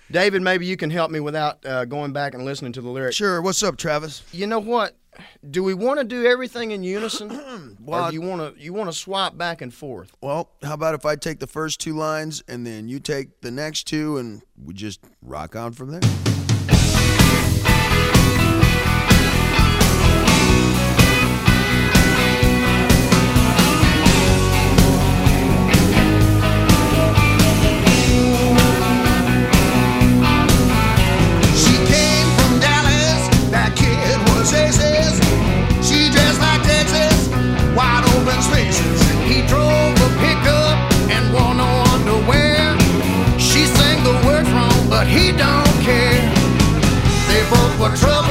David, maybe you can help me without going back and listening to the lyrics. Sure. What's up, Travis? You know what? Do we want to do everything in unison, Well, or do you want to swap back and forth? Well, how about if I take the first two lines and then you take the next two and we just rock on from there? She came from Dallas, that kid was aces. She dressed like Texas, wide open spaces. He drove a pickup and wore no underwear. She sang the words wrong, but he don't care. They both were trouble.